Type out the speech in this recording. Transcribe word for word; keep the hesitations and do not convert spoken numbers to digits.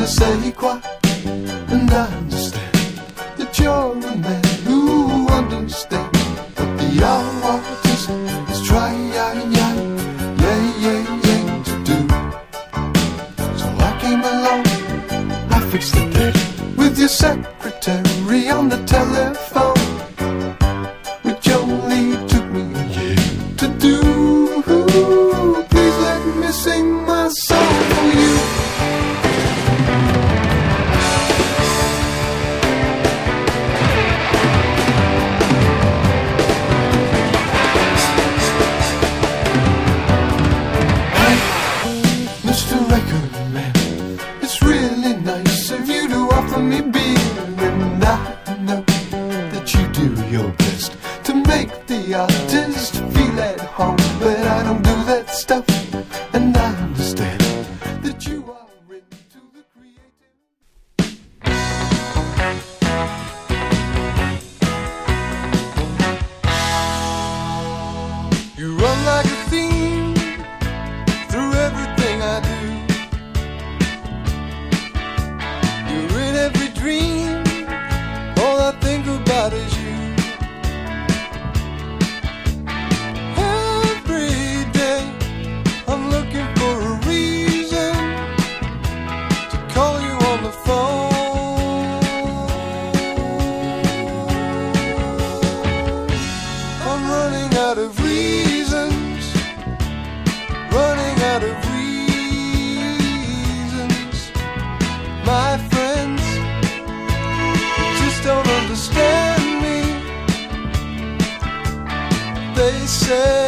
ne sais quoi. And I understand that you're a man who understands what the artist is trying, yeah, yeah, yeah, yeah, to do. So I came along, I fixed the date with your secretary on the telephone, which only took me a year to do. Please let me sing my song for you. Mister Record Man, it's really nice of you to offer me beer, and I know that you do your best to make the artist feel at home, but I don't do that stuff, and I understand that you are into the creative. You run like a fiend through everything I do. You're in every dream, all I think about is you. Every day I'm looking for a reason to call you on the phone. I'm running out of reasons, running out of reasons. My friends just don't understand me. They say